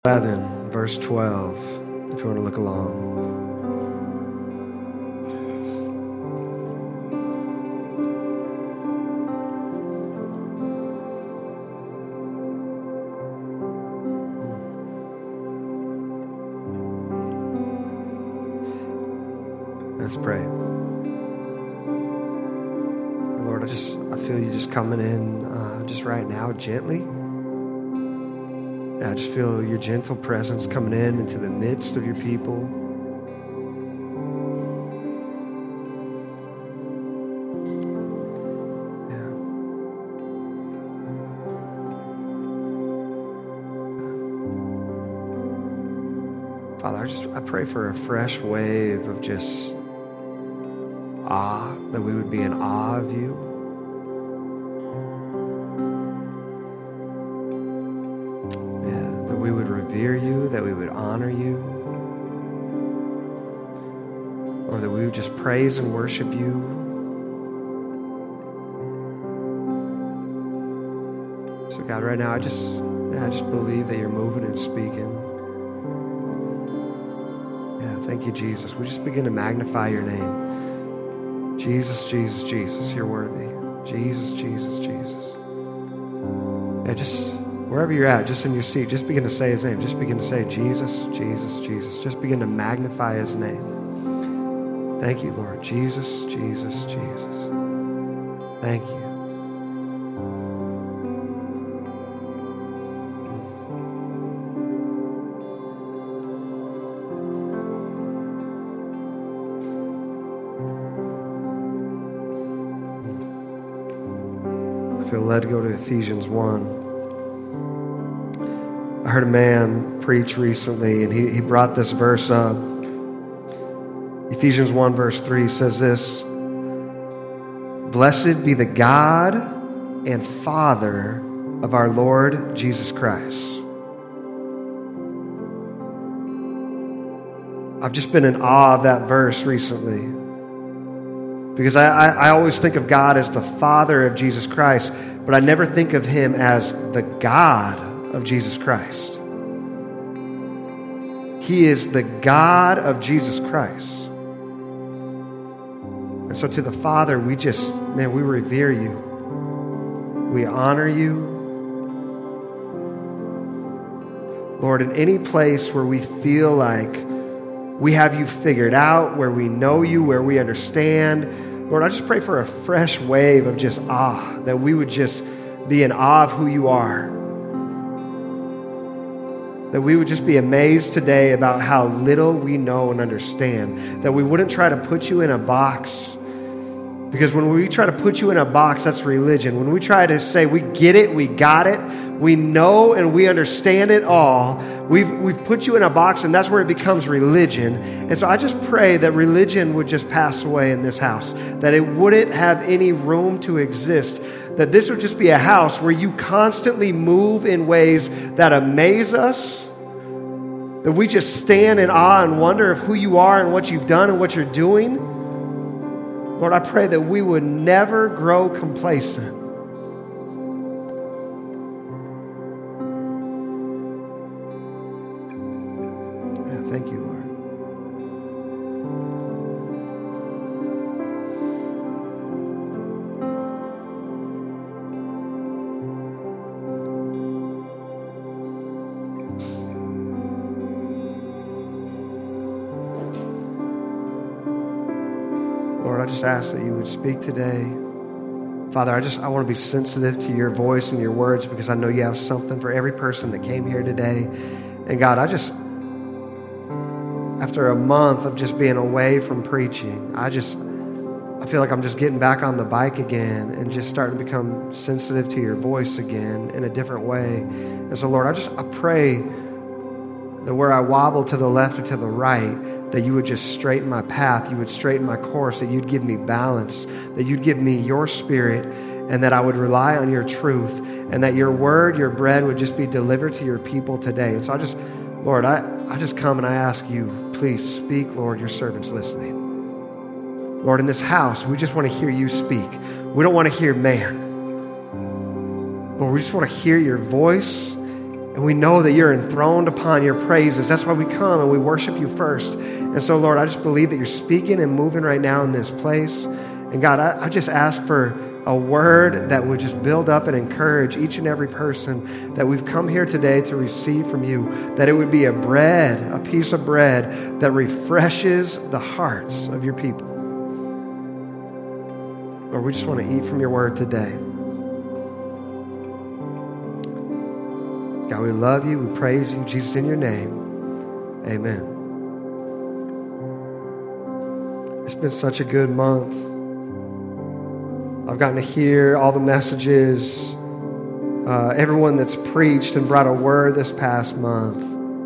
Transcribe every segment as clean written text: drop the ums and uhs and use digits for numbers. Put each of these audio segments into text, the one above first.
11, verse 12, if you want to look along. Let's pray. Lord, I feel you just coming in just right now, gently. I just feel your gentle presence coming into the midst of your people. Father, I pray for a fresh wave of just awe, that we would be in awe of you. That we would revere you, that we would honor you, or that we would just praise and worship you. So God, right now, I just believe that you're moving and speaking. Thank you, Jesus. We just begin to magnify your name. Jesus, Jesus, Jesus, you're worthy. Jesus, Jesus, Jesus. Just wherever you're at, just in your seat, just begin to say his name. Just begin to say Jesus, Jesus, Jesus. Just begin to magnify his name. Thank you, Lord. Jesus, Jesus, Jesus. Thank you. I feel led to go to Ephesians 1. I heard a man preach recently, and he brought this verse up. Ephesians 1 verse 3 says this: "Blessed be the God and Father of our Lord Jesus Christ." I've just been in awe of that verse recently, because I always think of God as the Father of Jesus Christ, but I never think of him as the God of Jesus Christ. He is the God of Jesus Christ. And so to the Father, we revere you. We honor you. Lord, in any place where we feel like we have you figured out, where we know you, where we understand, Lord, I just pray for a fresh wave of just awe, that we would just be in awe of who you are. That we would just be amazed today about how little we know and understand. That we wouldn't try to put you in a box. Because when we try to put you in a box, that's religion. When we try to say we get it, we got it, we know and we understand it all, we've put you in a box, and that's where it becomes religion. And so I just pray that religion would just pass away in this house. That it wouldn't have any room to exist. That this would just be a house where you constantly move in ways that amaze us. That we just stand in awe and wonder of who you are and what you've done and what you're doing. Lord, I pray that we would never grow complacent. Thank you, Lord. Lord, I just ask that you would speak today. Father, I want to be sensitive to your voice and your words, because I know you have something for every person that came here today. And God, after a month of just being away from preaching, I feel like I'm just getting back on the bike again and just starting to become sensitive to your voice again in a different way. And so, Lord, I pray that where I wobble to the left or to the right, that you would just straighten my path, you would straighten my course, that you'd give me balance, that you'd give me your spirit, and that I would rely on your truth, and that your word, your bread would just be delivered to your people today. And so Lord, I just come and I ask you, please speak, Lord, your servant's listening. Lord, in this house, we just want to hear you speak. We don't want to hear man. Lord, we just want to hear your voice And we know that you're enthroned upon your praises. That's why we come and we worship you first. And so, Lord, I just believe that you're speaking and moving right now in this place. And God, I just ask for a word that would just build up and encourage each and every person that we've come here today to receive from you, that it would be a piece of bread that refreshes the hearts of your people. Lord, we just want to eat from your word today. God, we love you. We praise you. Jesus, in your name, amen. It's been such a good month. I've gotten to hear all the messages, everyone that's preached and brought a word this past month.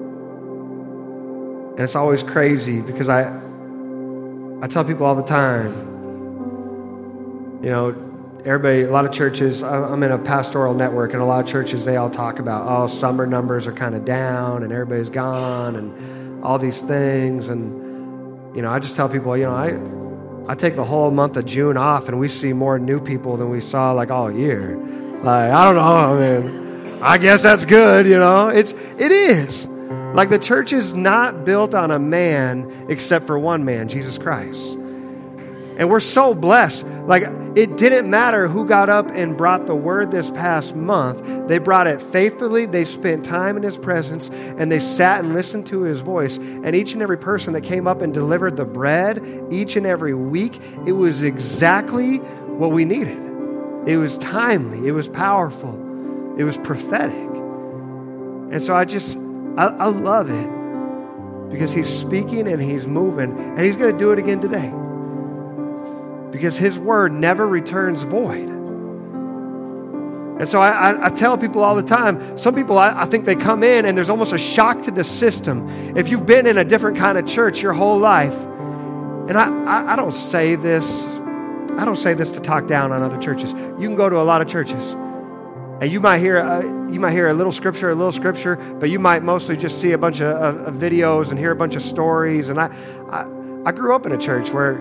And it's always crazy because I tell people all the time, you know, everybody, a lot of churches, I'm in a pastoral network, and a lot of churches, they all talk about, summer numbers are kind of down and everybody's gone and all these things. And, you know, I just tell people, you know, I take the whole month of June off and we see more new people than we saw like all year. Like, I don't know, I mean, I guess that's good, you know. It is. Like, the church is not built on a man except for one man, Jesus Christ. And we're so blessed. Like, it didn't matter who got up and brought the word this past month. They brought it faithfully. They spent time in his presence, and they sat and listened to his voice. And each and every person that came up and delivered the bread each and every week, it was exactly what we needed. It was timely. It was powerful. It was prophetic. And so I love it because he's speaking and he's moving, and he's going to do it again today. Because his word never returns void. And so I tell people all the time, some people, I think they come in and there's almost a shock to the system. If you've been in a different kind of church your whole life, and I don't say this to talk down on other churches. You can go to a lot of churches, and you might hear a little scripture, but you might mostly just see a bunch of videos and hear a bunch of stories. And I grew up in a church where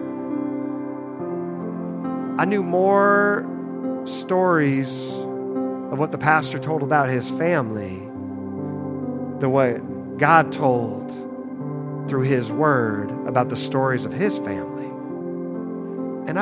I knew more stories of what the pastor told about his family than what God told through his word about the stories of his family. And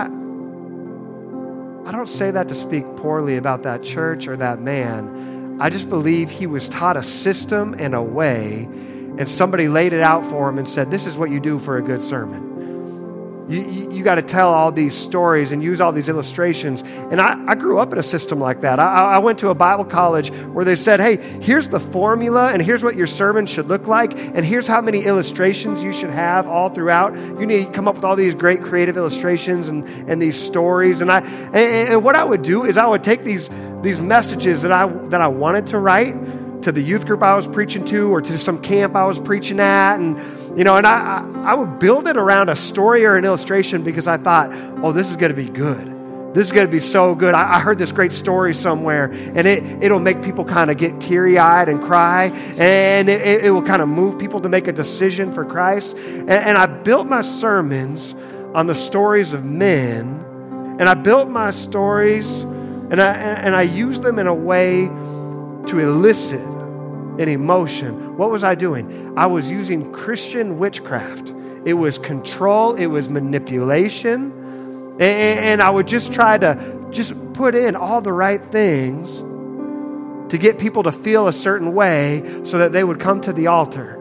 I don't say that to speak poorly about that church or that man. I just believe he was taught a system and a way, and somebody laid it out for him and said, this is what you do for a good sermon. You got to tell all these stories and use all these illustrations. And I grew up in a system like that. I went to a Bible college where they said, hey, here's the formula, and here's what your sermon should look like, and here's how many illustrations you should have all throughout. You need to come up with all these great creative illustrations and these stories. And what I would do is I would take these messages that I wanted to write to the youth group I was preaching to, or to some camp I was preaching at, and I would build it around a story or an illustration because I thought, oh, this is going to be good. This is going to be so good. I heard this great story somewhere, and it'll make people kind of get teary-eyed and cry, and it will kind of move people to make a decision for Christ. And I built my sermons on the stories of men, and I built my stories, and I used them in a way to elicit an emotion. What was I doing? I was using Christian witchcraft. It was control. It was manipulation. And I would just try to just put in all the right things to get people to feel a certain way so that they would come to the altar.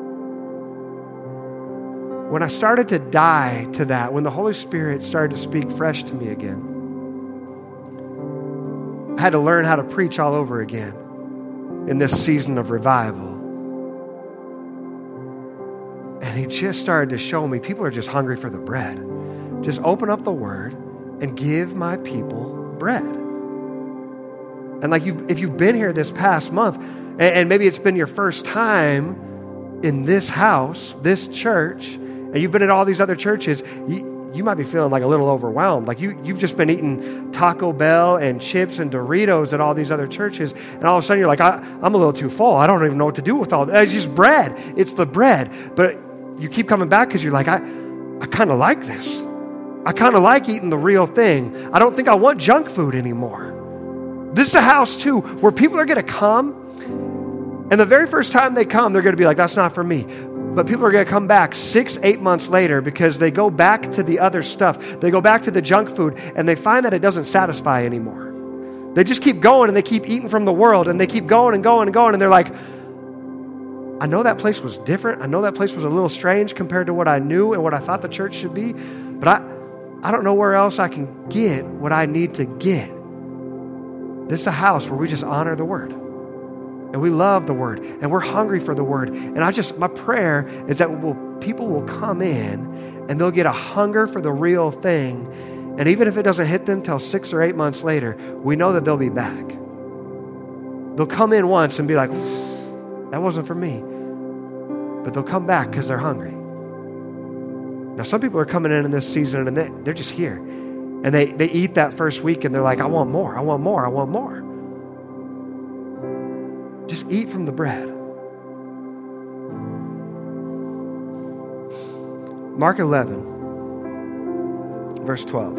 When I started to die to that, when the Holy Spirit started to speak fresh to me again, I had to learn how to preach all over again in this season of revival. And he just started to show me people are just hungry for the bread. Just open up the word and give my people bread. And if you've been here this past month, and maybe it's been your first time in this house, this church, and you've been at all these other churches, you might be feeling like a little overwhelmed. Like you've just been eating Taco Bell and chips and Doritos at all these other churches. And all of a sudden you're like, I'm a little too full. I don't even know what to do with all that. It's just bread. It's the bread. But you keep coming back because you're like, I kind of like this. I kind of like eating the real thing. I don't think I want junk food anymore. This is a house too where people are going to come And the very first time they come, they're going to be like, that's not for me. But people are going to come back 6-8 months later because they go back to the other stuff. They go back to the junk food and they find that it doesn't satisfy anymore. They just keep going and they keep eating from the world and they keep going and going and going. And they're like, I know that place was different. I know that place was a little strange compared to what I knew and what I thought the church should be. But I don't know where else I can get what I need to get. This is a house where we just honor the word. And we love the word. And we're hungry for the word. And my prayer is that people will come in and they'll get a hunger for the real thing. And even if it doesn't hit them till 6 or 8 months later, we know that they'll be back. They'll come in once and be like, that wasn't for me. But they'll come back because they're hungry. Now, some people are coming in this season and they're just here. And they eat that first week and they're like, I want more, I want more, I want more. Just eat from the bread. Mark 11, verse 12.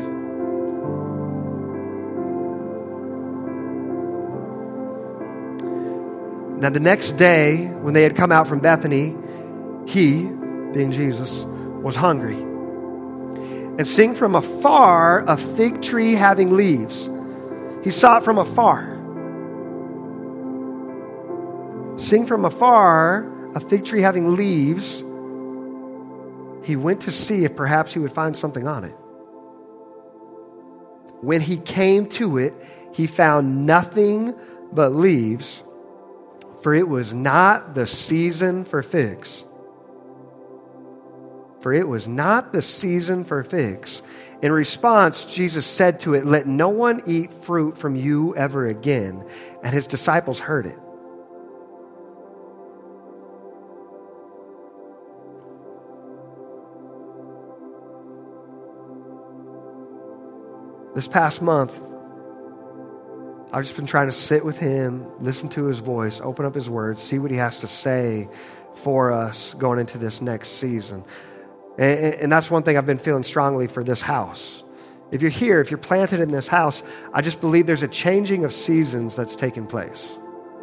Now the next day, when they had come out from Bethany, he, being Jesus, was hungry. And seeing from afar a fig tree having leaves, he saw it from afar. Seeing from afar a fig tree having leaves, he went to see if perhaps he would find something on it. When he came to it, he found nothing but leaves, for it was not the season for figs. For it was not the season for figs. In response, Jesus said to it, let no one eat fruit from you ever again. And his disciples heard it. This past month, I've just been trying to sit with him, listen to his voice, open up his words, see what he has to say for us going into this next season. And that's one thing I've been feeling strongly for this house. If you're here, if you're planted in this house, I just believe there's a changing of seasons that's taking place.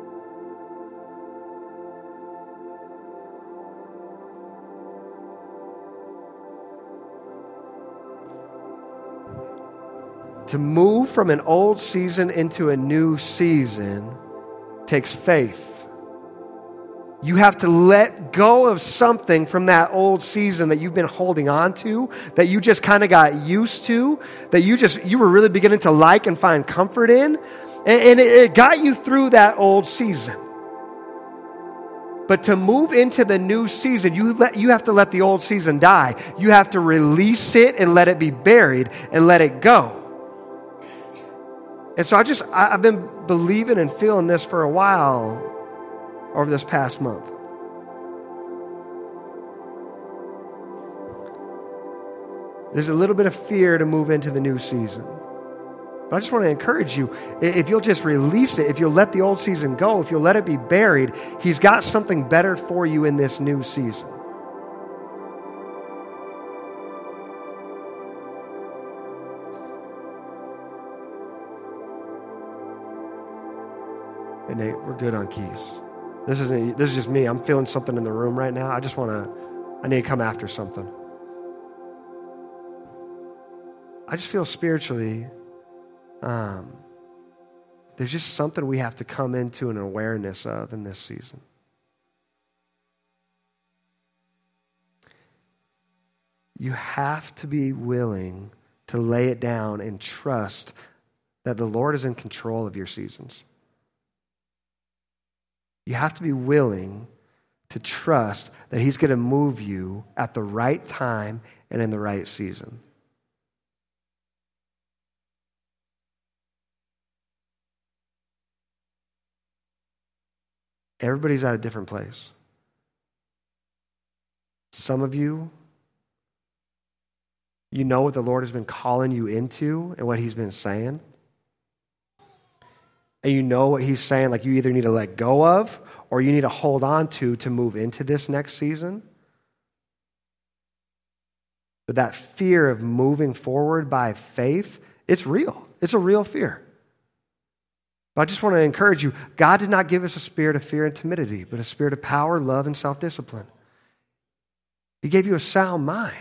To move from an old season into a new season takes faith. You have to let go of something from that old season that you've been holding on to, that you just kind of got used to, that you were really beginning to like and find comfort in. And it got you through that old season. But to move into the new season, you have to let the old season die. You have to release it and let it be buried and let it go. And so I've been believing and feeling this for a while over this past month. There's a little bit of fear to move into the new season. But I just want to encourage you, if you'll just release it, if you'll let the old season go, if you'll let it be buried, he's got something better for you in this new season. Hey, Nate, we're good on keys. This is just me. I'm feeling something in the room right now. I need to come after something. I just feel spiritually, there's just something we have to come into an awareness of in this season. You have to be willing to lay it down and trust that the Lord is in control of your seasons. You have to be willing to trust that he's going to move you at the right time and in the right season. Everybody's at a different place. Some of you, you know what the Lord has been calling you into and what he's been saying. And you know what he's saying, like you either need to let go of or you need to hold on to move into this next season. But that fear of moving forward by faith, it's real. It's a real fear. But I just want to encourage you, God did not give us a spirit of fear and timidity, but a spirit of power, love, and self-discipline. He gave you a sound mind.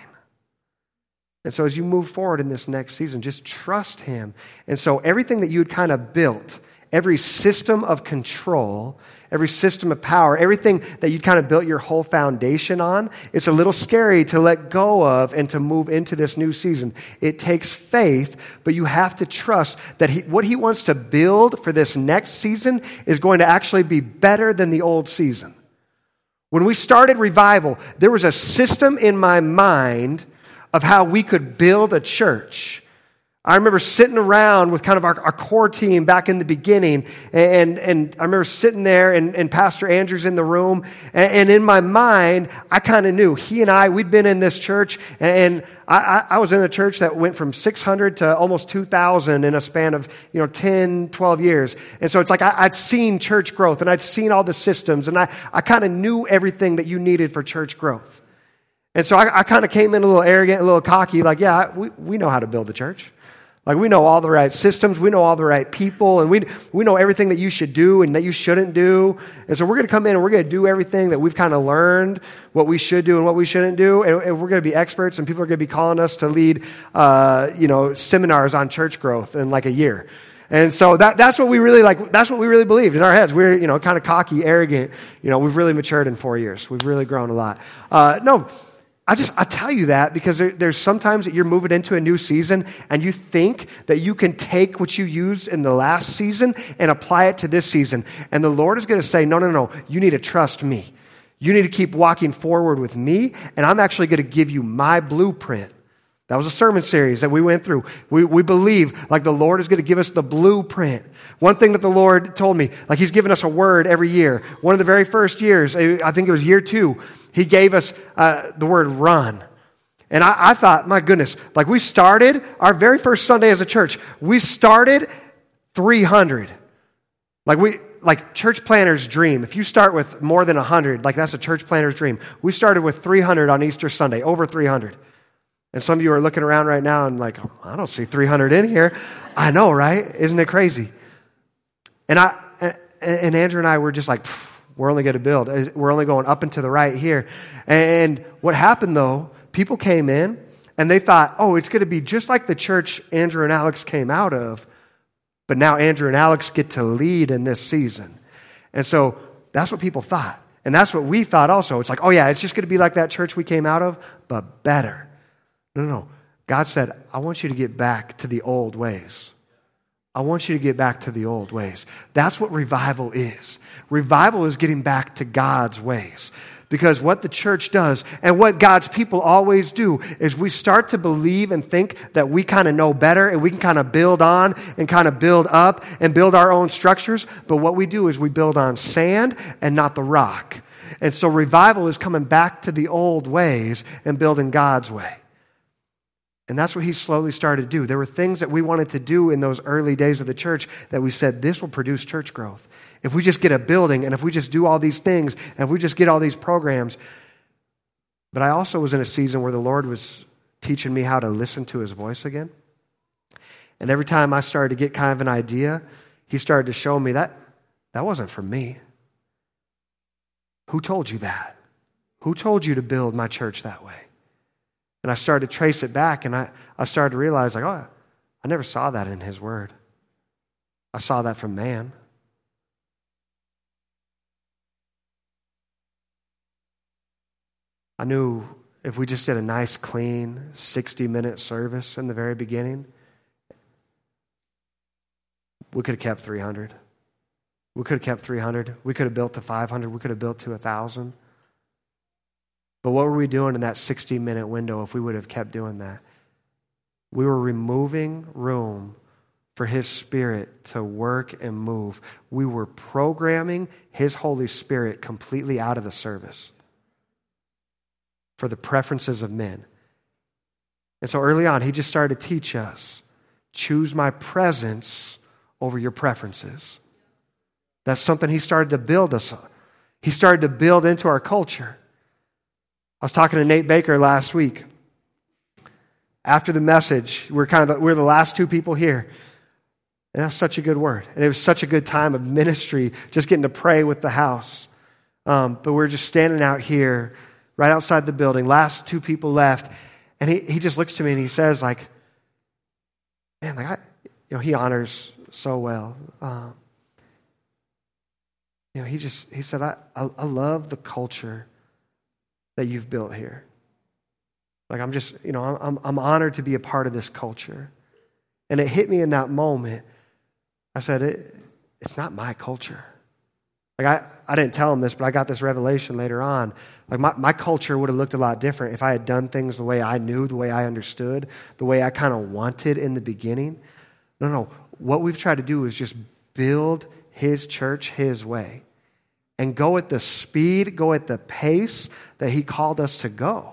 And so as you move forward in this next season, just trust him. And so everything that you had kind of built, every system of control, every system of power, everything that you'd kind of built your whole foundation on, it's a little scary to let go of and to move into this new season. It takes faith, but you have to trust that what he wants to build for this next season is going to actually be better than the old season. When we started Revival, there was a system in my mind of how we could build a church. I remember sitting around with kind of our core team back in the beginning, and I remember sitting there, and Pastor Andrew's in the room, and in my mind, I kind of knew. He and we'd been in this church, and I was in a church that went from 600 to almost 2,000 in a span of 10, 12 years. And so it's like I'd seen church growth, and I'd seen all the systems, and I kind of knew everything that you needed for church growth. And so I kind of came in a little arrogant, a little cocky, like, yeah, we know how to build the church. Like, we know all the right systems, we know all the right people, and we know everything that you should do and that you shouldn't do. And so we're going to come in and we're going to do everything that we've kind of learned, what we should do and what we shouldn't do, and we're going to be experts, and people are going to be calling us to lead, seminars on church growth in like a year. And so that's what we really like. That's what we really believed in our heads. We're, kind of cocky, arrogant. We've really matured in 4 years. We've really grown a lot. I tell you that because there's sometimes that you're moving into a new season and you think that you can take what you used in the last season and apply it to this season. And the Lord is going to say, no, you need to trust me. You need to keep walking forward with me, and I'm actually going to give you my blueprint. That was a sermon series that we went through. We believe like the Lord is going to give us the blueprint. One thing that the Lord told me, like he's given us a word every year. One of the very first years, I think it was year 2, he gave us the word run. And I thought, my goodness, like we started our very first Sunday as a church, we started 300. Like church planner's dream. If you start with more than 100, like that's a church planner's dream. We started with 300 on Easter Sunday, over 300. And some of you are looking around right now and like, oh, I don't see 300 in here. I know, right? Isn't it crazy? And Andrew and I were just like, we're only going to build. We're only going up and to the right here. And what happened though, people came in and they thought, oh, it's going to be just like the church Andrew and Alex came out of, but now Andrew and Alex get to lead in this season. And so that's what people thought. And that's what we thought also. It's like, oh yeah, it's just going to be like that church we came out of, but better. No. God said, I want you to get back to the old ways. I want you to get back to the old ways. That's what revival is. Revival is getting back to God's ways. Because what the church does and what God's people always do is we start to believe and think that we kind of know better and we can kind of build on and kind of build up and build our own structures. But what we do is we build on sand and not the rock. And so revival is coming back to the old ways and building God's way. And that's what he slowly started to do. There were things that we wanted to do in those early days of the church that we said, this will produce church growth. If we just get a building and if we just do all these things and if we just get all these programs. But I also was in a season where the Lord was teaching me how to listen to his voice again. And every time I started to get kind of an idea, he started to show me that wasn't from me. Who told you that? Who told you to build my church that way? And I started to trace it back, and I started to realize, like, oh, I never saw that in his word. I saw that from man. I knew if we just did a nice, clean, 60-minute service in the very beginning, we could have kept 300. We could have kept 300. We could have built to 500. We could have built to 1,000. But what were we doing in that 60-minute window if we would have kept doing that? We were removing room for his Spirit to work and move. We were programming his Holy Spirit completely out of the service for the preferences of men. And so early on, he just started to teach us, choose my presence over your preferences. That's something he started to build us on. He started to build into our culture. I was talking to Nate Baker last week. After the message, we're the last 2 people here. And that's such a good word. And it was such a good time of ministry, just getting to pray with the house. But we're just standing out here, right outside the building. Last 2 people left. And he just looks to me and he says, like, man, like he honors so well. He said, I love the culture that you've built here. Like, I'm just, I'm honored to be a part of this culture. And it hit me in that moment. I said, it's not my culture. Like, I didn't tell him this, but I got this revelation later on. Like, my culture would have looked a lot different if I had done things the way I knew, the way I understood, the way I kind of wanted in the beginning. No. What we've tried to do is just build his church his way and go at the speed, go at the pace that he called us to go.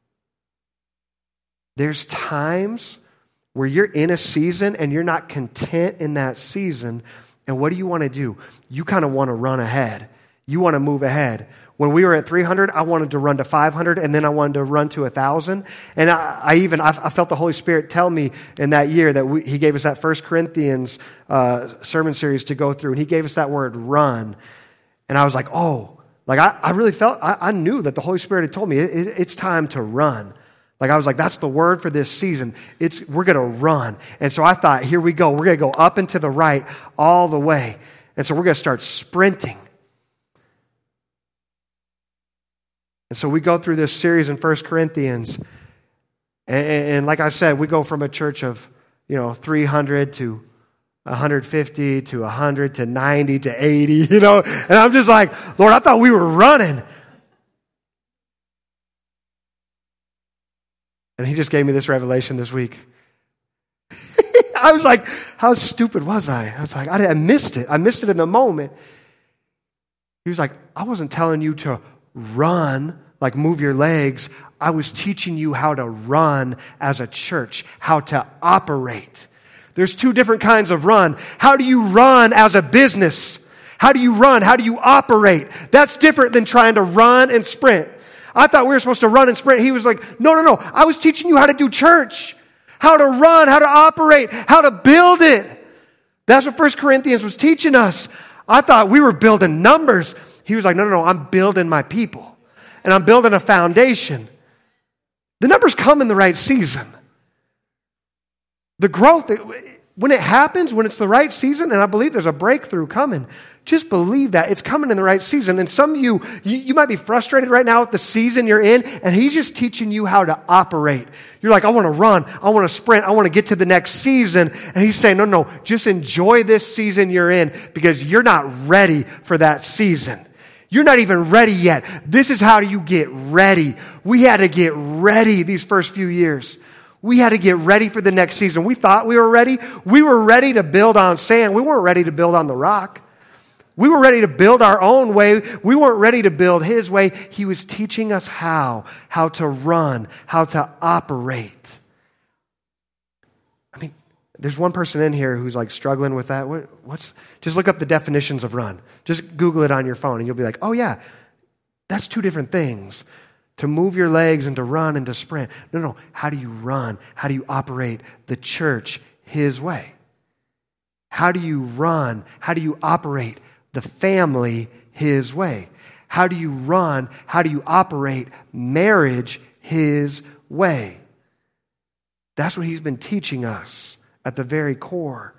There's times where you're in a season and you're not content in that season. And what do you want to do? You kind of want to run ahead. You want to move ahead. When we were at 300, I wanted to run to 500, and then I wanted to run to 1,000. And I felt the Holy Spirit tell me in that year that he gave us that 1 Corinthians sermon series to go through, and he gave us that word run. And I was like, I really felt, I knew that the Holy Spirit had told me it's time to run. Like, I was like, that's the word for this season. We're going to run. And so I thought, here we go. We're going to go up and to the right all the way. And so we're going to start sprinting. And so we go through this series in 1 Corinthians. And like I said, we go from a church of, 300 to 150 to 100 to 90 to 80, And I'm just like, Lord, I thought we were running. And he just gave me this revelation this week. I was like, how stupid was I? I was like, I missed it. I missed it in the moment. He was like, I wasn't telling you to run, like move your legs. I was teaching you how to run as a church, how to operate. There's 2 different kinds of run. How do you run as a business? How do you run? How do you operate? That's different than trying to run and sprint. I thought we were supposed to run and sprint. He was like, no. I was teaching you how to do church, how to run, how to operate, how to build it. That's what 1 Corinthians was teaching us. I thought we were building numbers. He was like, no, I'm building my people. And I'm building a foundation. The numbers come in the right season. The growth, when it happens, when it's the right season, and I believe there's a breakthrough coming, just believe that. It's coming in the right season. And some of you might be frustrated right now with the season you're in, and he's just teaching you how to operate. You're like, I want to run, I want to sprint, I want to get to the next season. And he's saying, no, just enjoy this season you're in because you're not ready for that season. You're not even ready yet. This is how you get ready. We had to get ready these first few years. We had to get ready for the next season. We thought we were ready. We were ready to build on sand. We weren't ready to build on the rock. We were ready to build our own way. We weren't ready to build his way. He was teaching us how to run, how to operate. I mean, there's one person in here who's like struggling with that. Just look up the definitions of run. Just Google it on your phone and you'll be like, oh yeah, that's 2 different things. To move your legs and to run and to sprint. No. How do you run? How do you operate the church his way? How do you run? How do you operate the family his way? How do you run? How do you operate marriage his way? That's what he's been teaching us at the very core.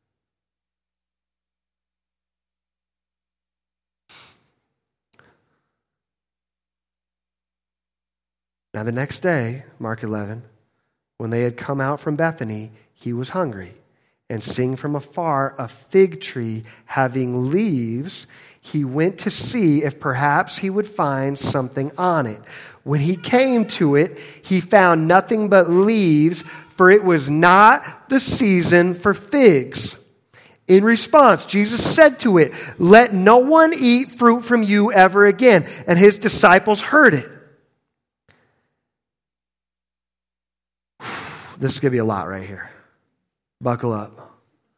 Now the next day, Mark 11, when they had come out from Bethany, he was hungry. And seeing from afar a fig tree having leaves, he went to see if perhaps he would find something on it. When he came to it, he found nothing but leaves, for it was not the season for figs. In response, Jesus said to it, "Let no one eat fruit from you ever again." And his disciples heard it. This is going to be a lot right here. Buckle up.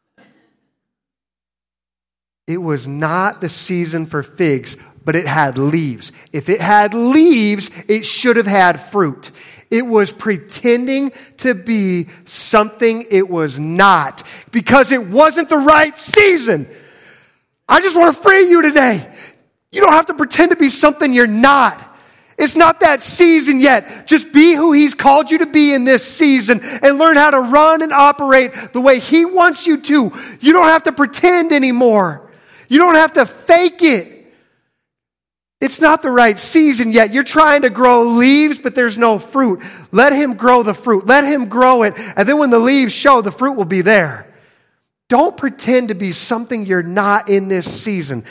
It was not the season for figs, but it had leaves. If it had leaves, it should have had fruit. It was pretending to be something it was not because it wasn't the right season. I just want to free you today. You don't have to pretend to be something you're not. It's not that season yet. Just be who He's called you to be in this season and learn how to run and operate the way He wants you to. You don't have to pretend anymore. You don't have to fake it. It's not the right season yet. You're trying to grow leaves, but there's no fruit. Let Him grow the fruit. Let Him grow it. And then when the leaves show, the fruit will be there. Don't pretend to be something you're not in this season.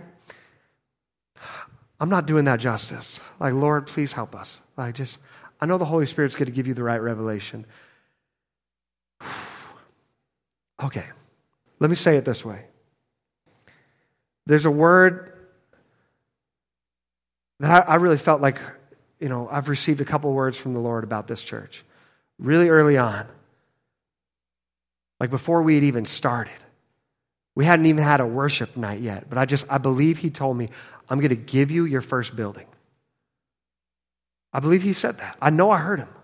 I'm not doing that justice. Like, Lord, please help us. I know the Holy Spirit's going to give you the right revelation. Okay, let me say it this way. There's a word that I really felt like, I've received a couple words from the Lord about this church. Really early on. Like before we had even started. We hadn't even had a worship night yet, but I believe He told me, I'm going to give you your first building. I believe He said that. I know I heard Him.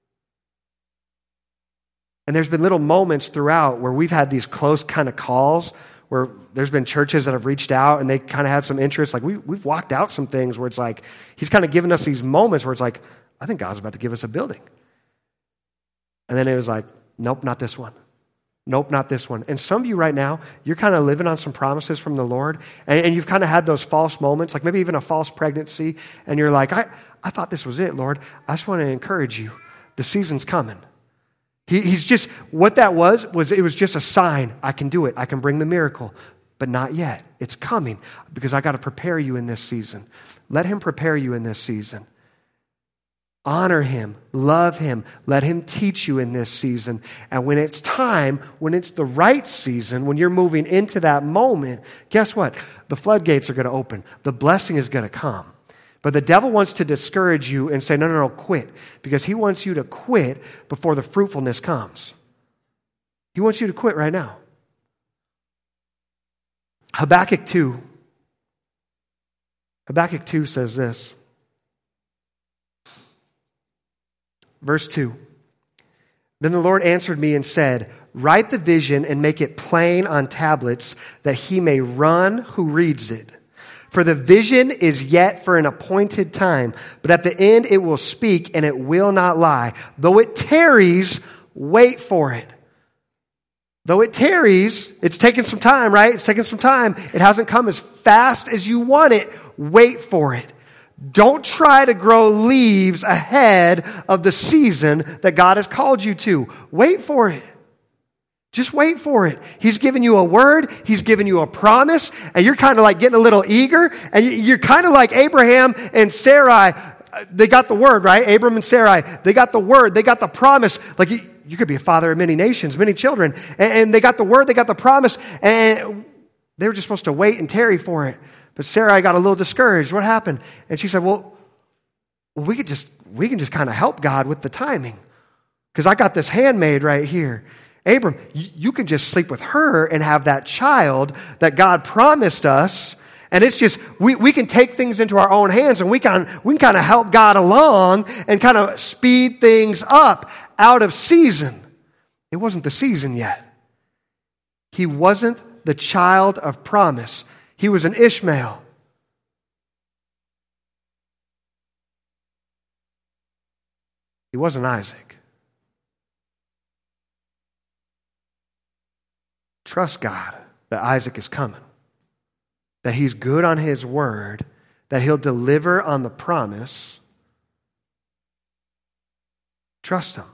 And there's been little moments throughout where we've had these close kind of calls where there's been churches that have reached out and they kind of had some interest. Like we've walked out some things where it's like, He's kind of given us these moments where it's like, I think God's about to give us a building. And then it was like, nope, not this one. Nope, not this one. And some of you right now, you're kind of living on some promises from the Lord, and you've kind of had those false moments, like maybe even a false pregnancy, and you're like, I thought this was it, Lord. I just want to encourage you. The season's coming. He's just, what that was it was just a sign. I can do it. I can bring the miracle, but not yet. It's coming because I got to prepare you in this season. Let Him prepare you in this season. Honor Him, love Him, let Him teach you in this season. And when it's time, when it's the right season, when you're moving into that moment, guess what? The floodgates are going to open. The blessing is going to come. But the devil wants to discourage you and say, no, quit. Because he wants you to quit before the fruitfulness comes. He wants you to quit right now. Habakkuk 2 says this. Verse 2, then the Lord answered me and said, write the vision and make it plain on tablets that he may run who reads it. For the vision is yet for an appointed time, but at the end it will speak and it will not lie. Though it tarries, wait for it. Though it tarries, it's taken some time, right? It's taken some time. It hasn't come as fast as you want it. Wait for it. Don't try to grow leaves ahead of the season that God has called you to. Wait for it. Just wait for it. He's given you a word. He's given you a promise. And you're kind of like getting a little eager. And you're kind of like Abraham and Sarai. They got the word, right? Abram and Sarai. They got the word. They got the promise. Like you could be a father of many nations, many children. And they got the word. They got the promise. And they were just supposed to wait and tarry for it. But Sarai got a little discouraged. What happened? And she said, well, we can just kind of help God with the timing. Because I got this handmaid right here. Abram, you can just sleep with her and have that child that God promised us. And it's just, we can take things into our own hands and we can kind of help God along and kind of speed things up out of season. It wasn't the season yet. He wasn't the child of promise. He was an Ishmael. He wasn't Isaac. Trust God that Isaac is coming, that He's good on His word, that He'll deliver on the promise. Trust Him.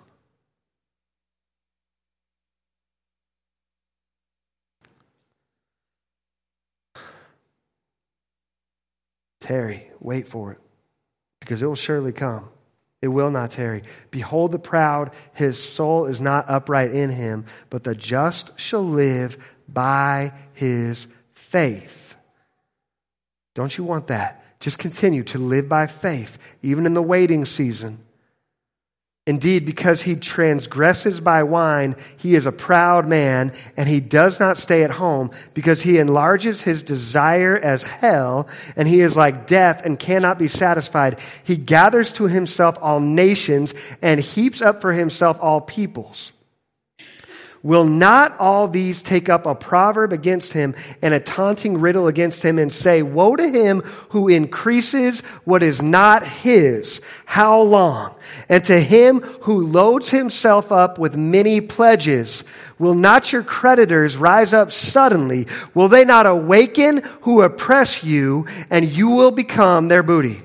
Tarry, wait for it, because it will surely come. It will not tarry. Behold the proud, his soul is not upright in him, but the just shall live by his faith. Don't you want that? Just continue to live by faith, even in the waiting season. Indeed, because he transgresses by wine, he is a proud man, and he does not stay at home, because he enlarges his desire as hell, and he is like death and cannot be satisfied. He gathers to himself all nations and heaps up for himself all peoples. Will not all these take up a proverb against him and a taunting riddle against him and say, woe to him who increases what is not his? How long? And to him who loads himself up with many pledges, will not your creditors rise up suddenly? Will they not awaken who oppress you, and you will become their booty?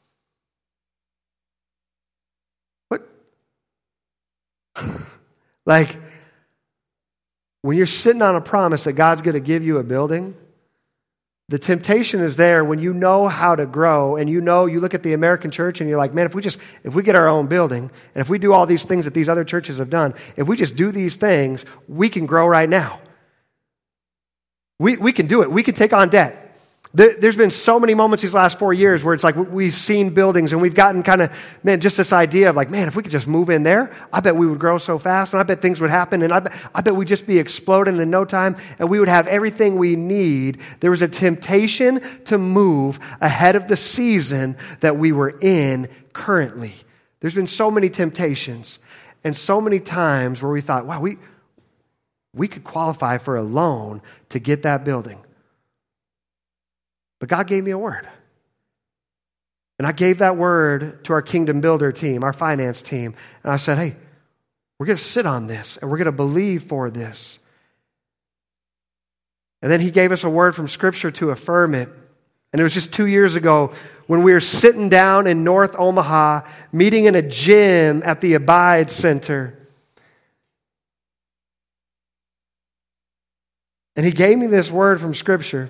What? When you're sitting on a promise that God's going to give you a building, the temptation is there when you know how to grow, and you look at the American church and you're like, man, if we get our own building, and if we do all these things that these other churches have done, if we just do these things, we can grow right now. We can do it. We can take on debt. There's been so many moments these last 4 years where it's like we've seen buildings and we've gotten kind of, just this idea of like, man, if we could just move in there, I bet we would grow so fast, and I bet things would happen, and I bet we'd just be exploding in no time, and we would have everything we need. There was a temptation to move ahead of the season that we were in currently. There's been so many temptations and so many times where we thought, wow, we could qualify for a loan to get that building. But God gave me a word. And I gave that word to our Kingdom Builder team, our finance team. And I said, hey, we're going to sit on this, and we're going to believe for this. And then he gave us a word from Scripture to affirm it. And it was just 2 years ago when we were sitting down in North Omaha, meeting in a gym at the Abide Center. And he gave me this word from Scripture.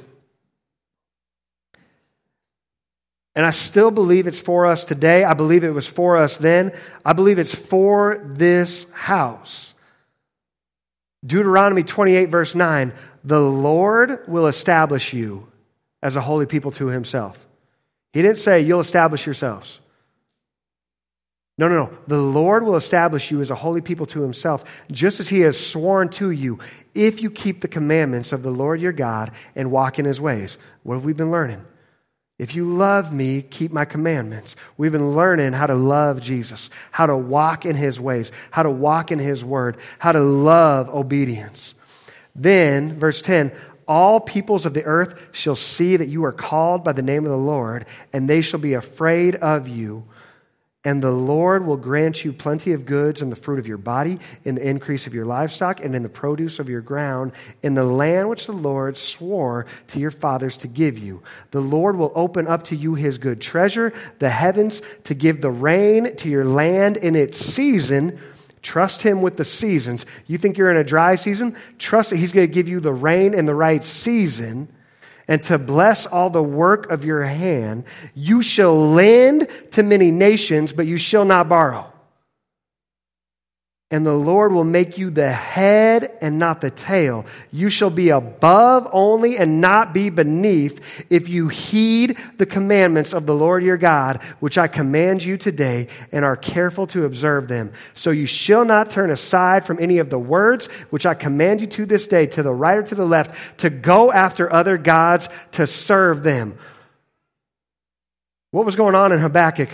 And I still believe it's for us today. I believe it was for us then. I believe it's for this house. Deuteronomy 28, verse 9. The Lord will establish you as a holy people to himself. He didn't say you'll establish yourselves. No. The Lord will establish you as a holy people to himself, just as he has sworn to you, if you keep the commandments of the Lord your God and walk in his ways. What have we been learning? If you love me, keep my commandments. We've been learning how to love Jesus, how to walk in his ways, how to walk in his word, how to love obedience. Then, verse 10, all peoples of the earth shall see that you are called by the name of the Lord, and they shall be afraid of you. And the Lord will grant you plenty of goods in the fruit of your body, in the increase of your livestock, and in the produce of your ground, in the land which the Lord swore to your fathers to give you. The Lord will open up to you his good treasure, the heavens, to give the rain to your land in its season. Trust him with the seasons. You think you're in a dry season? Trust that he's going to give you the rain in the right season. And to bless all the work of your hand. You shall lend to many nations, but you shall not borrow. And the Lord will make you the head and not the tail. You shall be above only and not be beneath, if you heed the commandments of the Lord your God, which I command you today, and are careful to observe them. So you shall not turn aside from any of the words which I command you to this day, to the right or to the left, to go after other gods to serve them. What was going on in Habakkuk?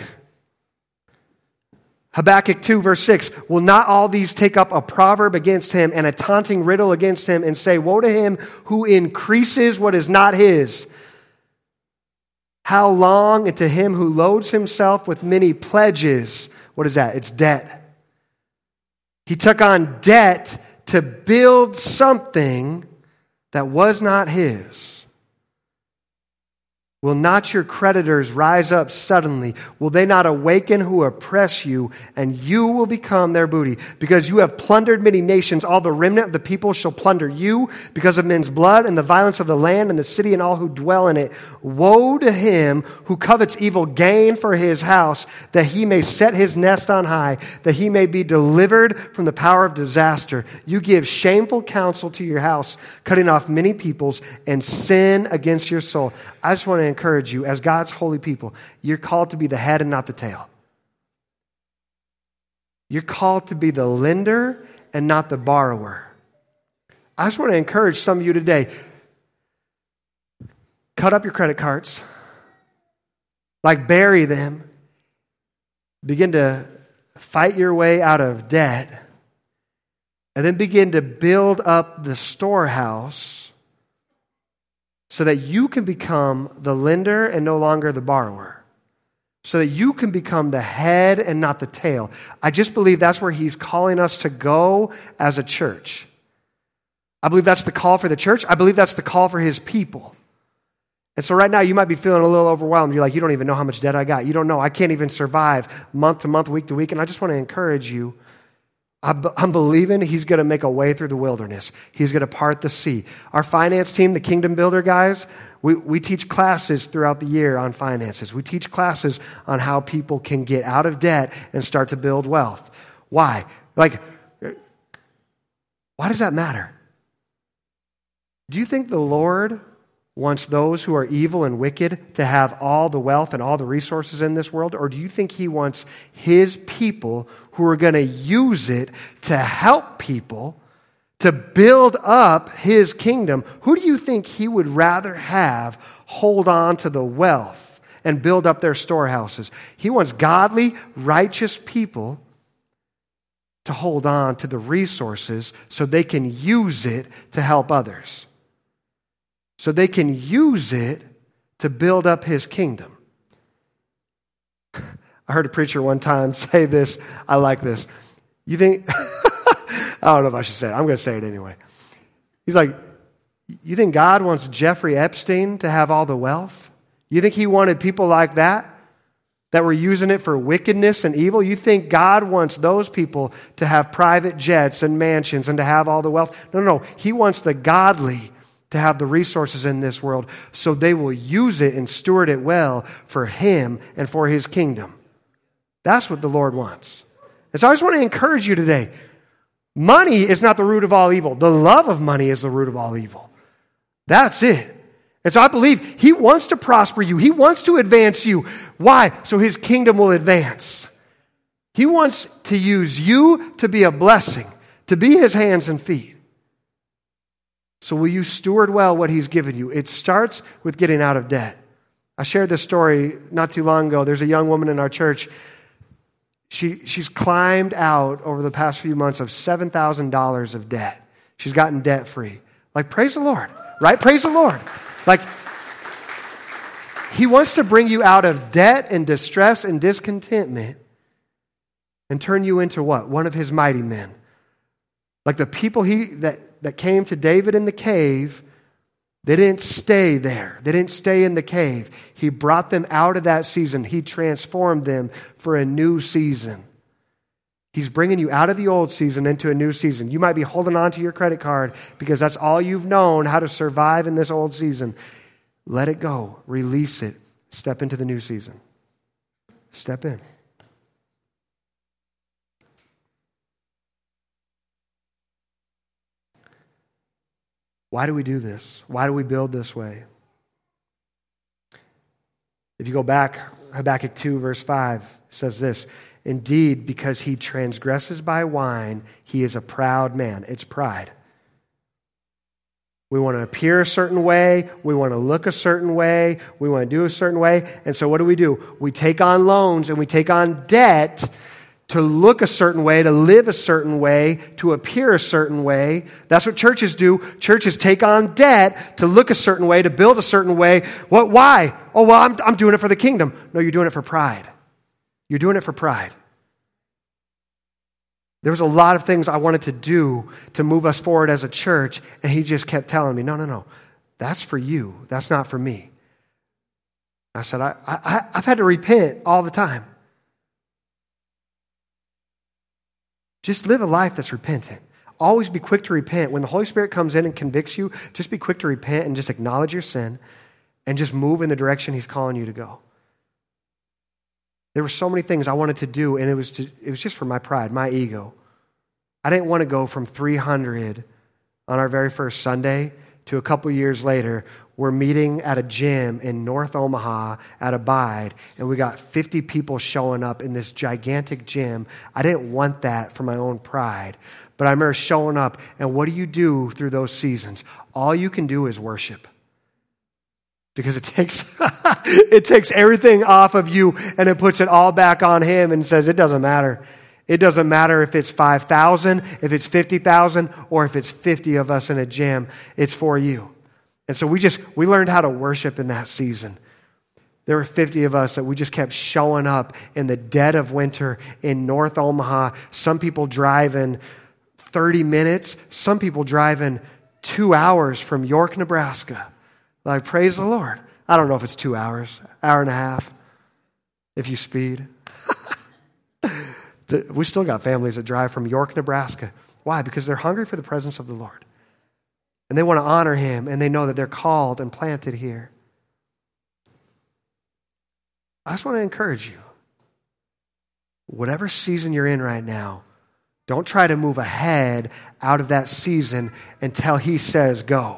Habakkuk 2, verse 6, will not all these take up a proverb against him and a taunting riddle against him and say, woe to him who increases what is not his? How long? And to him who loads himself with many pledges. What is that? It's debt. He took on debt to build something that was not his. Will not your creditors rise up suddenly? Will they not awaken who oppress you, and you will become their booty? Because you have plundered many nations, all the remnant of the people shall plunder you because of men's blood and the violence of the land and the city and all who dwell in it. Woe to him who covets evil gain for his house, that he may set his nest on high, that he may be delivered from the power of disaster. You give shameful counsel to your house, cutting off many peoples, and sin against your soul. I just want to encourage you, as God's holy people, you're called to be the head and not the tail. You're called to be the lender and not the borrower. I just want to encourage some of you today. Cut up your credit cards. Like bury them. Begin to fight your way out of debt. And then begin to build up the storehouse so that you can become the lender and no longer the borrower. So that you can become the head and not the tail. I just believe that's where he's calling us to go as a church. I believe that's the call for the church. I believe that's the call for his people. And so right now you might be feeling a little overwhelmed. You're like, you don't even know how much debt I got. You don't know. I can't even survive month to month, week to week. And I just want to encourage you. I'm believing he's going to make a way through the wilderness. He's going to part the sea. Our finance team, the Kingdom Builder guys, we teach classes throughout the year on finances. We teach classes on how people can get out of debt and start to build wealth. Why? Why does that matter? Do you think the Lord wants those who are evil and wicked to have all the wealth and all the resources in this world? Or do you think he wants his people who are going to use it to help people to build up his kingdom? Who do you think he would rather have hold on to the wealth and build up their storehouses? He wants godly, righteous people to hold on to the resources so they can use it to help others. So they can use it to build up his kingdom. I heard a preacher one time say this. I like this. You think, I don't know if I should say it. I'm going to say it anyway. He's like, you think God wants Jeffrey Epstein to have all the wealth? You think he wanted people like that were using it for wickedness and evil? You think God wants those people to have private jets and mansions and to have all the wealth? No. He wants the godly to have the resources in this world so they will use it and steward it well for him and for his kingdom. That's what the Lord wants. And so I just want to encourage you today. Money is not the root of all evil. The love of money is the root of all evil. That's it. And so I believe he wants to prosper you. He wants to advance you. Why? So his kingdom will advance. He wants to use you to be a blessing, to be his hands and feet. So will you steward well what he's given you? It starts with getting out of debt. I shared this story not too long ago. There's a young woman in our church. She's climbed out over the past few months of $7,000 of debt. She's gotten debt free. Like, praise the Lord, right? Praise the Lord. Like, he wants to bring you out of debt and distress and discontentment and turn you into what? One of his mighty men. Like the people that came to David in the cave, they didn't stay there. They didn't stay in the cave. He brought them out of that season. He transformed them for a new season. He's bringing you out of the old season into a new season. You might be holding on to your credit card because that's all you've known how to survive in this old season. Let it go. Release it. Step into the new season. Step in. Why do we do this? Why do we build this way? If you go back, Habakkuk 2, verse 5 says this, indeed, because he transgresses by wine, he is a proud man. It's pride. We want to appear a certain way. We want to look a certain way. We want to do a certain way. And so what do? We take on loans and we take on debt to look a certain way, to live a certain way, to appear a certain way. That's what churches do. Churches take on debt to look a certain way, to build a certain way. What? Why? Oh, well, I'm doing it for the kingdom. No, you're doing it for pride. You're doing it for pride. There was a lot of things I wanted to do to move us forward as a church, and he just kept telling me, no. That's for you. That's not for me. I said, I've had to repent all the time. Just live a life that's repentant. Always be quick to repent. When the Holy Spirit comes in and convicts you, just be quick to repent and just acknowledge your sin and just move in the direction he's calling you to go. There were so many things I wanted to do, and it was just for my pride, my ego. I didn't want to go from 300 on our very first Sunday to a couple years later we're meeting at a gym in North Omaha at Abide, and we got 50 people showing up in this gigantic gym. I didn't want that for my own pride, but I remember showing up, and what do you do through those seasons? All you can do is worship. Because it takes it takes everything off of you and it puts it all back on him and says, it doesn't matter. It doesn't matter if it's 5,000, if it's 50,000, or if it's 50 of us in a gym. It's for you. And so we learned how to worship in that season. There were 50 of us that we just kept showing up in the dead of winter in North Omaha. Some people driving 30 minutes. Some people driving 2 hours from York, Nebraska. Like, praise the Lord. I don't know if it's 2 hours, hour and a half, if you speed. We still got families that drive from York, Nebraska. Why? Because they're hungry for the presence of the Lord. And they want to honor him, and they know that they're called and planted here. I just want to encourage you. Whatever season you're in right now, don't try to move ahead out of that season until he says go.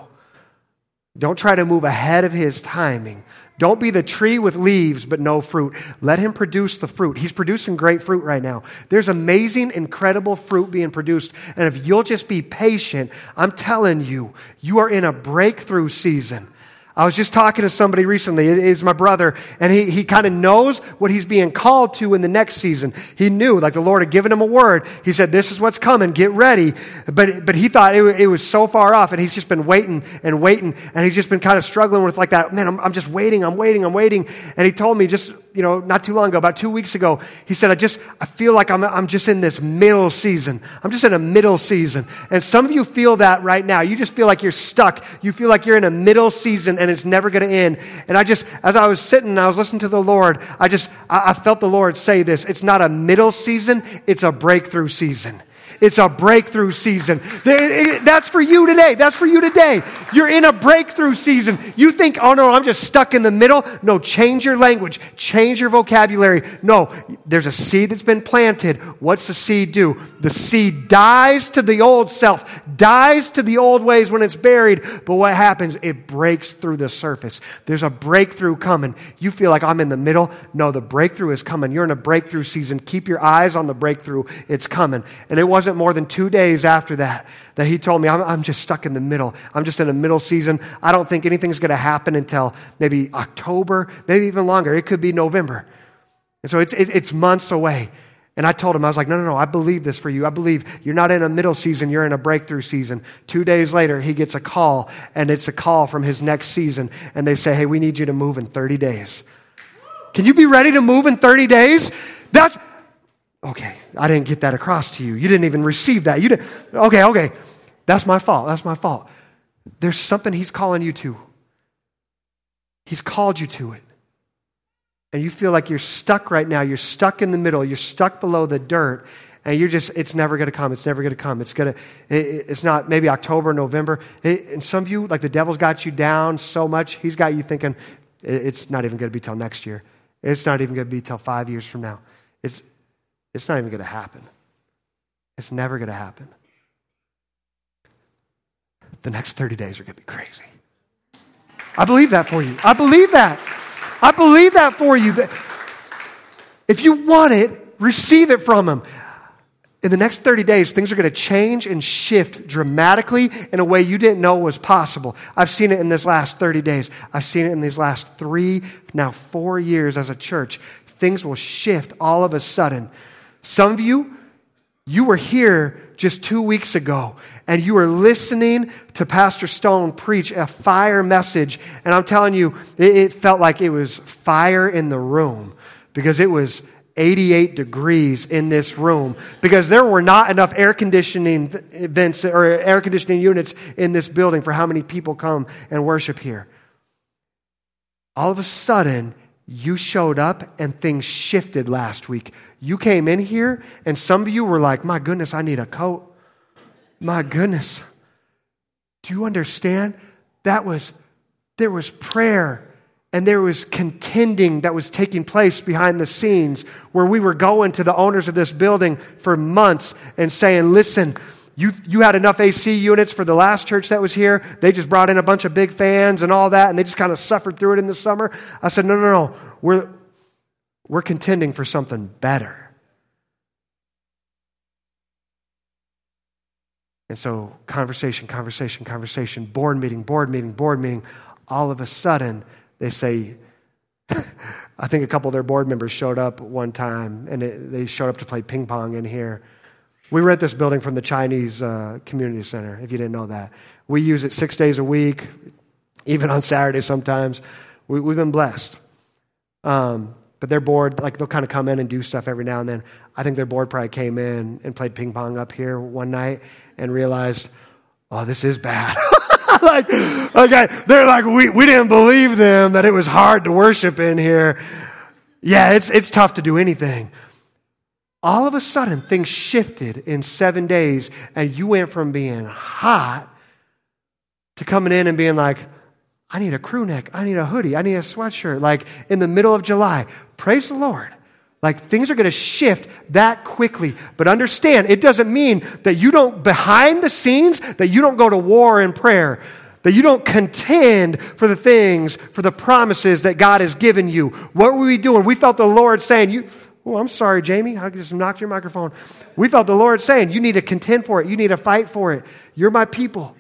Don't try to move ahead of his timing. Don't be the tree with leaves but no fruit. Let him produce the fruit. He's producing great fruit right now. There's amazing, incredible fruit being produced. And if you'll just be patient, I'm telling you, you are in a breakthrough season. I was just talking to somebody recently. It's my brother, and he kind of knows what he's being called to in the next season. He knew, like the Lord had given him a word. He said, this is what's coming, get ready. But he thought it was so far off, and he's just been waiting, and he's just been kind of struggling with like that, man, I'm just waiting. And he told me just, not too long ago, about 2 weeks ago, he said, I feel like I'm just in this middle season. I'm just in a middle season. And some of you feel that right now. You just feel like you're stuck. You feel like you're in a middle season and it's never going to end. And as I was sitting, I was listening to the Lord, I felt the Lord say this. It's not a middle season, it's a breakthrough season. It's a breakthrough season. That's for you today. That's for you today. You're in a breakthrough season. You think, oh no, I'm just stuck in the middle. No, change your language. Change your vocabulary. No, there's a seed that's been planted. What's the seed do? The seed dies to the old self, dies to the old ways when it's buried. But what happens? It breaks through the surface. There's a breakthrough coming. You feel like I'm in the middle. No, the breakthrough is coming. You're in a breakthrough season. Keep your eyes on the breakthrough. It's coming. And it wasn't more than 2 days after that he told me, I'm just stuck in the middle. I'm just in a middle season. I don't think anything's going to happen until maybe October, maybe even longer. It could be November. And so it's months away. And I told him, I was like, no, I believe this for you. I believe you're not in a middle season, you're in a breakthrough season. 2 days later, he gets a call, and it's a call from his next season. And they say, hey, we need you to move in 30 days. Can you be ready to move in 30 days? Okay, I didn't get that across to you. You didn't even receive that. You didn't. Okay. That's my fault. There's something he's calling you to. He's called you to it. And you feel like you're stuck right now. You're stuck in the middle. You're stuck below the dirt. And it's never going to come. It's never going to come. It's not maybe October, November. And some of you, like the devil's got you down so much, he's got you thinking, it's not even going to be till next year. It's not even going to be till 5 years from now. It's not even going to happen. It's never going to happen. The next 30 days are going to be crazy. I believe that for you. I believe that for you. If you want it, receive it from him. In the next 30 days, things are going to change and shift dramatically in a way you didn't know was possible. I've seen it in this last 30 days. I've seen it in these last 3, now 4 years as a church. Things will shift all of a sudden. Some of you were here just 2 weeks ago, and you were listening to Pastor Stone preach a fire message, and I'm telling you, it felt like it was fire in the room, because it was 88 degrees in this room, because there were not enough air conditioning vents or air conditioning units in this building for how many people come and worship here. All of a sudden, you showed up and things shifted last week. You came in here and some of you were like, my goodness, I need a coat. My goodness. Do you understand? There was prayer and there was contending that was taking place behind the scenes where we were going to the owners of this building for months and saying, listen, you had enough AC units for the last church that was here. They just brought in a bunch of big fans and all that, and they just kind of suffered through it in the summer. I said, no. We're contending for something better. And so conversation, board meeting. All of a sudden, they say, I think a couple of their board members showed up one time, and they showed up to play ping pong in here. We rent this building from the Chinese community center, if you didn't know that. We use it 6 days a week, even on Saturdays sometimes. We've been blessed. But their board, like they'll kind of come in and do stuff every now and then. I think their board probably came in and played ping pong up here one night and realized, oh, this is bad. They're like, we didn't believe them that it was hard to worship in here. Yeah, it's tough to do anything. All of a sudden, things shifted in 7 days, and you went from being hot to coming in and being like, I need a crew neck, I need a hoodie, I need a sweatshirt, like in the middle of July. Praise the Lord. Like things are going to shift that quickly. But understand, it doesn't mean that you don't, behind the scenes, that you don't go to war in prayer, that you don't contend for the things, for the promises that God has given you. What were we doing? We felt the Lord saying, I'm sorry, Jamie, I just knocked your microphone. We felt the Lord saying, you need to contend for it. You need to fight for it. You're my people.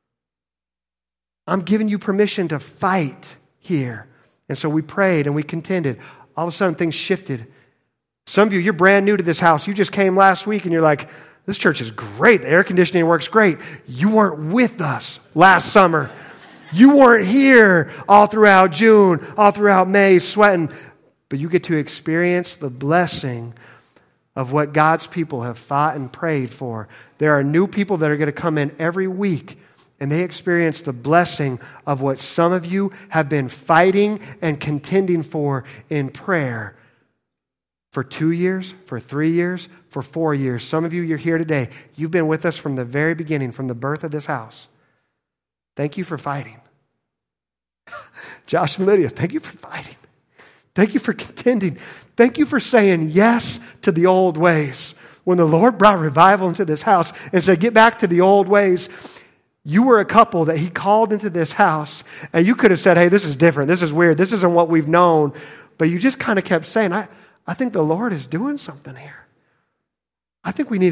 I'm giving you permission to fight here. And so we prayed and we contended. All of a sudden, things shifted. Some of you, you're brand new to this house. You just came last week and you're like, this church is great. The air conditioning works great. You weren't with us last summer. You weren't here all throughout June, all throughout May, sweating. But you get to experience the blessing of what God's people have fought and prayed for. There are new people that are going to come in every week, and they experience the blessing of what some of you have been fighting and contending for in prayer for 2 years, for 3 years, for 4 years. Some of you, you're here today. You've been with us from the very beginning, from the birth of this house. Thank you for fighting. Josh and Lydia, thank you for fighting. Thank you for contending. Thank you for saying yes to the old ways. When the Lord brought revival into this house and said, get back to the old ways, you were a couple that He called into this house, and you could have said, hey, this is different. This is weird. This isn't what we've known. But you just kind of kept saying, I think the Lord is doing something here. I think we need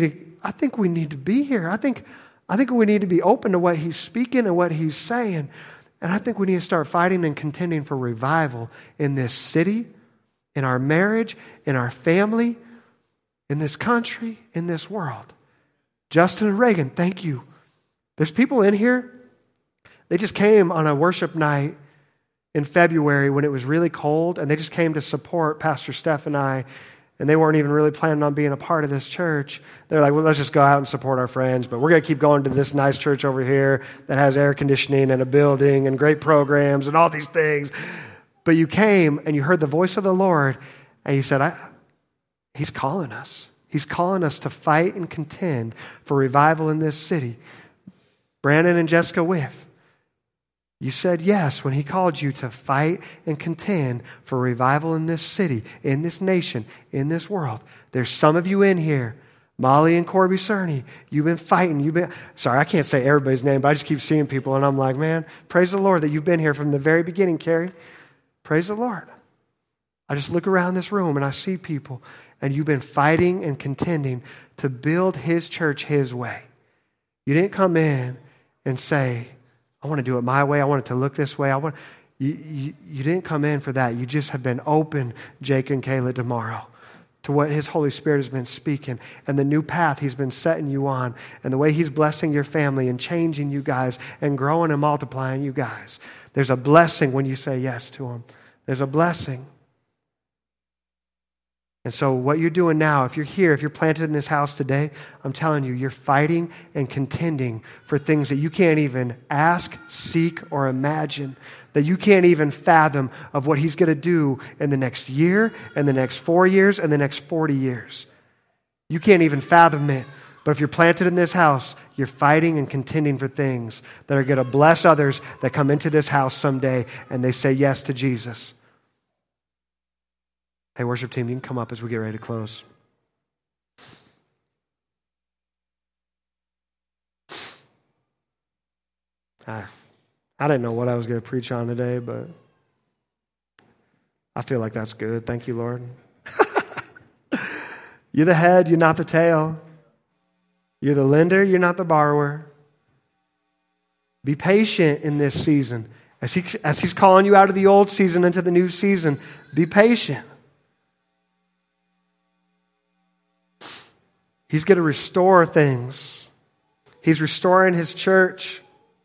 to be here. I think we need to be open to what He's speaking and what He's saying. And I think we need to start fighting and contending for revival in this city, in our marriage, in our family, in this country, in this world. Justin and Reagan, thank you. There's people in here, they just came on a worship night in February when it was really cold, and they just came to support Pastor Steph and I, and they weren't even really planning on being a part of this church. They're like, well, let's just go out and support our friends, but we're going to keep going to this nice church over here that has air conditioning and a building and great programs and all these things. But you came and you heard the voice of the Lord, and you said, He's calling us. He's calling us to fight and contend for revival in this city. Brandon and Jessica Whiff, you said yes when He called you to fight and contend for revival in this city, in this nation, in this world. There's some of you in here, Molly and Corby Cerny, you've been fighting. Sorry, I can't say everybody's name, but I just keep seeing people, and I'm like, man, praise the Lord that you've been here from the very beginning, Carrie. Praise the Lord. I just look around this room and I see people, and you've been fighting and contending to build His church His way. You didn't come in and say, I want to do it my way. I want it to look this way. You didn't come in for that. You just have been open, Jake and Kayla, tomorrow to what His Holy Spirit has been speaking and the new path He's been setting you on and the way He's blessing your family and changing you guys and growing and multiplying you guys. There's a blessing when you say yes to Him. There's a blessing. And so what you're doing now, if you're here, if you're planted in this house today, I'm telling you, you're fighting and contending for things that you can't even ask, seek, or imagine, that you can't even fathom of what He's going to do in the next year, and the next 4 years, and the next 40 years. You can't even fathom it. But if you're planted in this house, you're fighting and contending for things that are going to bless others that come into this house someday, and they say yes to Jesus. Hey, worship team, you can come up as we get ready to close. I didn't know what I was going to preach on today, but I feel like that's good. Thank you, Lord. You're the head, you're not the tail. You're the lender, you're not the borrower. Be patient in this season. As he's calling you out of the old season into the new season, be patient. He's going to restore things. He's restoring his church.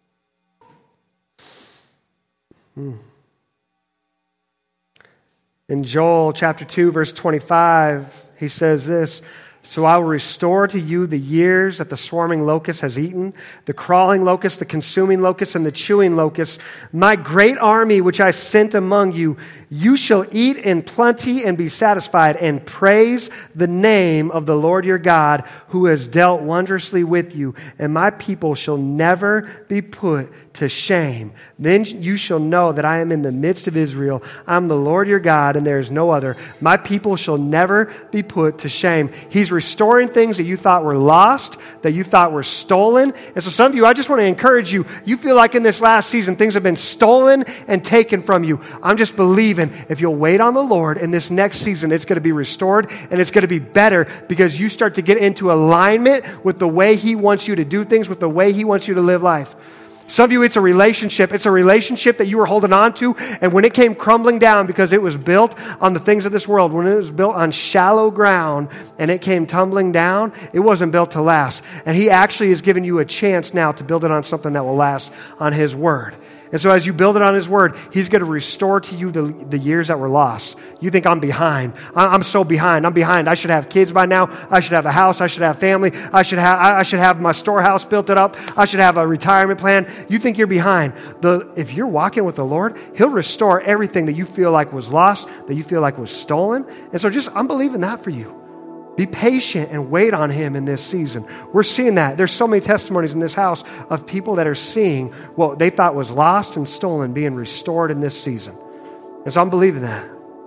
In Joel chapter 2, verse 25, he says this, "So I will restore to you the years that the swarming locust has eaten, the crawling locust, the consuming locust, and the chewing locust. My great army which I sent among you, you shall eat in plenty and be satisfied, and praise the name of the Lord your God, who has dealt wondrously with you. And my people shall never be put to shame. Then you shall know that I am in the midst of Israel. I am the Lord your God, and there is no other. My people shall never be put to shame." He's restoring things that you thought were lost, that you thought were stolen. And so some of you, I just want to encourage you, you feel like in this last season, things have been stolen and taken from you. I'm just believing if you'll wait on the Lord in this next season, it's going to be restored and it's going to be better because you start to get into alignment with the way He wants you to do things, with the way He wants you to live life. Some of you, it's a relationship. It's a relationship that you were holding on to, and when it came crumbling down because it was built on the things of this world, when it was built on shallow ground and it came tumbling down, it wasn't built to last. And He actually has given you a chance now to build it on something that will last, on His Word. And so as you build it on His Word, He's going to restore to you the years that were lost. You think, I'm behind. I'm so behind. I'm behind. I should have kids by now. I should have a house. I should have family. I should have my storehouse built it up. I should have a retirement plan. You think you're behind. If you're walking with the Lord, He'll restore everything that you feel like was lost, that you feel like was stolen. And so I'm believing that for you. Be patient and wait on Him in this season. We're seeing that. There's so many testimonies in this house of people that are seeing what they thought was lost and stolen being restored in this season. And so I'm believing that.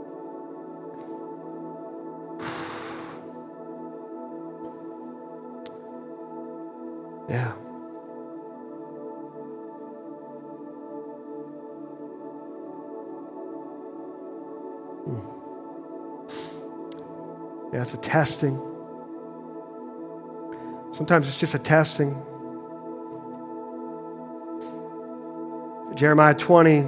Yeah. Yeah, it's a testing. Sometimes it's just a testing. Jeremiah 20,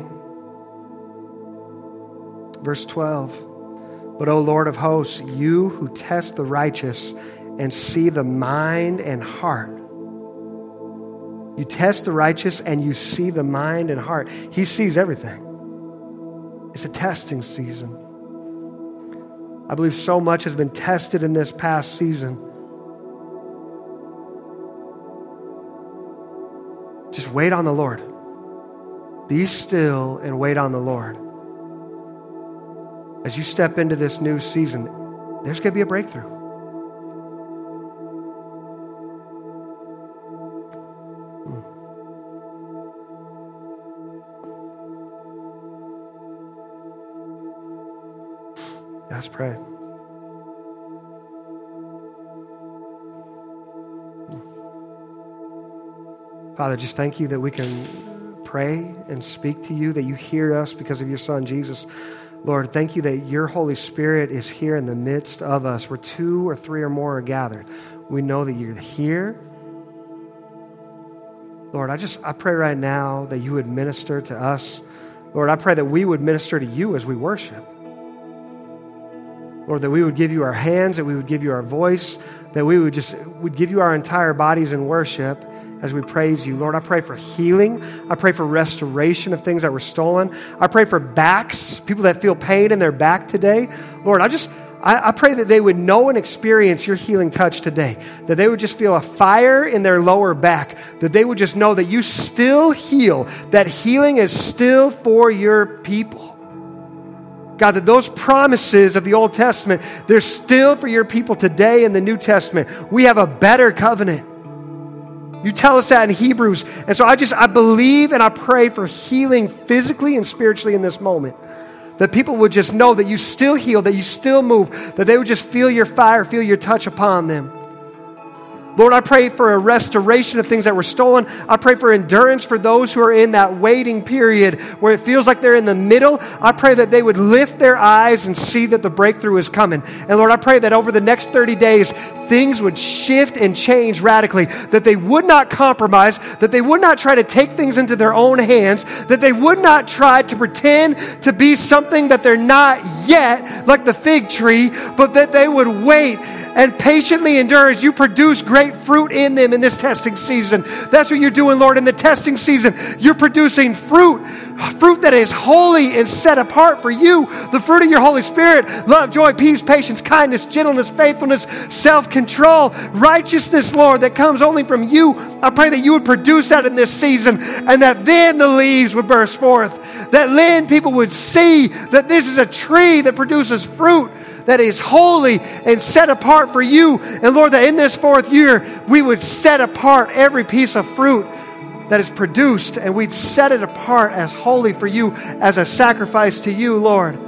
verse 12. "But O Lord of hosts, you who test the righteous and see the mind and heart." You test the righteous and you see the mind and heart. He sees everything. It's a testing season. I believe so much has been tested in this past season. Just wait on the Lord. Be still and wait on the Lord. As you step into this new season, there's going to be a breakthrough. Let's pray. Father, just thank you that we can pray and speak to you, that you hear us because of your Son, Jesus. Lord, thank you that your Holy Spirit is here in the midst of us. Where 2 or 3 or more are gathered, we know that you're here. Lord, I pray right now that you would minister to us. Lord, I pray that we would minister to you as we worship. Lord, that we would give you our hands, that we would give you our voice, that we would give you our entire bodies in worship as we praise you. Lord, I pray for healing. I pray for restoration of things that were stolen. I pray for backs, people that feel pain in their back today. Lord, I pray that they would know and experience your healing touch today, that they would just feel a fire in their lower back, that they would just know that you still heal, that healing is still for your people. God, that those promises of the Old Testament, they're still for your people today in the New Testament. We have a better covenant. You tell us that in Hebrews. And so I believe and I pray for healing physically and spiritually in this moment. That people would just know that you still heal, that you still move, that they would just feel your fire, feel your touch upon them. Lord, I pray for a restoration of things that were stolen. I pray for endurance for those who are in that waiting period where it feels like they're in the middle. I pray that they would lift their eyes and see that the breakthrough is coming. And Lord, I pray that over the next 30 days, things would shift and change radically, that they would not compromise, that they would not try to take things into their own hands, that they would not try to pretend to be something that they're not yet, like the fig tree, but that they would wait and patiently endure as you produce great fruit in them in this testing season. That's what you're doing, Lord, in the testing season. You're producing fruit that is holy and set apart for you. The fruit of your Holy Spirit: love, joy, peace, patience, kindness, gentleness, faithfulness, self-control, righteousness, Lord, that comes only from you. I pray that you would produce that in this season, and that then the leaves would burst forth. That then people would see that this is a tree that produces fruit that is holy and set apart for you. And Lord, that in this fourth year, we would set apart every piece of fruit that is produced, and we'd set it apart as holy for you, as a sacrifice to you, Lord.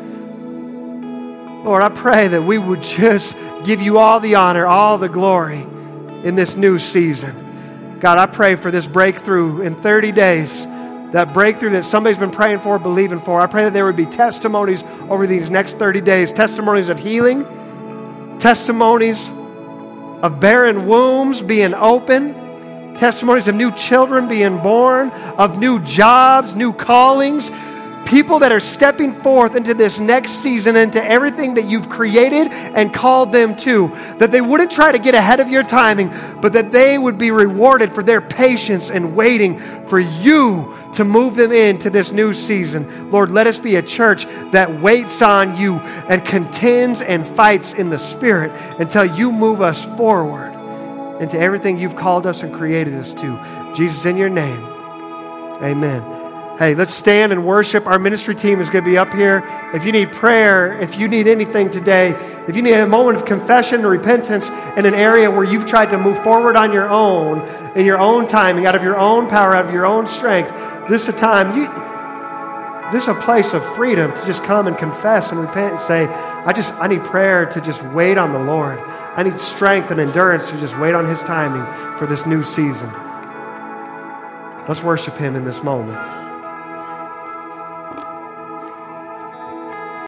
Lord, I pray that we would just give you all the honor, all the glory in this new season. God, I pray for this breakthrough in 30 days. That breakthrough that somebody's been praying for, believing for. I pray that there would be testimonies over these next 30 days. Testimonies of healing. Testimonies of barren wombs being open. Testimonies of new children being born. Of new jobs, new callings. People that are stepping forth into this next season, into everything that you've created and called them to. That they wouldn't try to get ahead of your timing, but that they would be rewarded for their patience and waiting for you to move them into this new season. Lord, let us be a church that waits on you and contends and fights in the Spirit until you move us forward into everything you've called us and created us to. Jesus, in your name, amen. Hey, let's stand and worship. Our ministry team is going to be up here. If you need prayer, if you need anything today, if you need a moment of confession or repentance in an area where you've tried to move forward on your own, in your own timing, out of your own power, out of your own strength, this is a time, this is a place of freedom to just come and confess and repent and say, I need prayer to just wait on the Lord. I need strength and endurance to just wait on His timing for this new season. Let's worship Him in this moment.